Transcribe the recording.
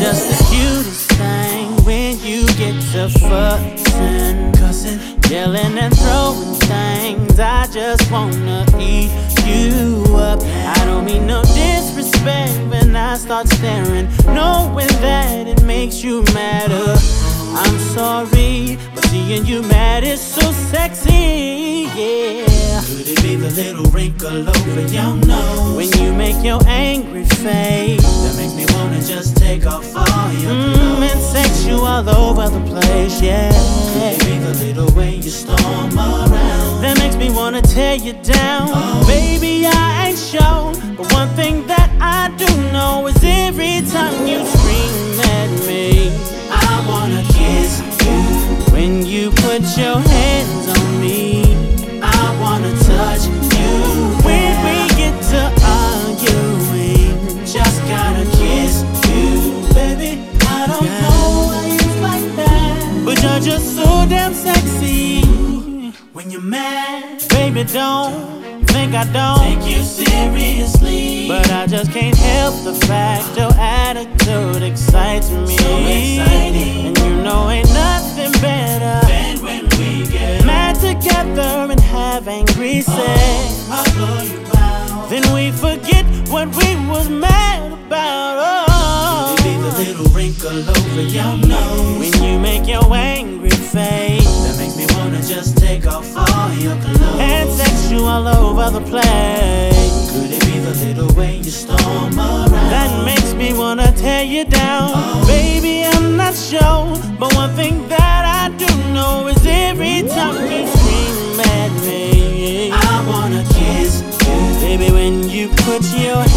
just the cutest thing when you get to fussing, cussing, yelling and throwing things. I just wanna eat you up. I don't mean no disrespect when I start staring, knowing that it makes you madder. I'm sorry, but seeing you mad is so sexy, yeah. Could it be the little wrinkle over your nose when you make your angry face that makes me wanna just take off all your clothes and sex you all over the place, yeah. Could it be the little way you storm around that makes me wanna tear you down? Oh. Baby, I ain't sure, but one thing that I do know is every time you scream at me, I wanna kiss you. When you put your hands on me, I wanna touch you. When we get to arguing, just gotta kiss you. Baby, I don't know why you like that, but you're just so damn sexy. When you're mad, baby, don't think I don't take you seriously, but I just can't help the fact your attitude excites me. So exciting. And you know ain't nothing better than when we get mad together and have angry sex. I'll blow you out. Then we forget what we was mad about. Oh. Could it be the little wrinkle over your nose when you make your angry face that makes me wanna just take off all your clothes and sex you all over the place? Could it be the little way you storm around that makes me wanna tear you down? Oh. Baby, I'm not sure, but one thing that I do know is every time you scream at me, I wanna kiss you. baby, when you put your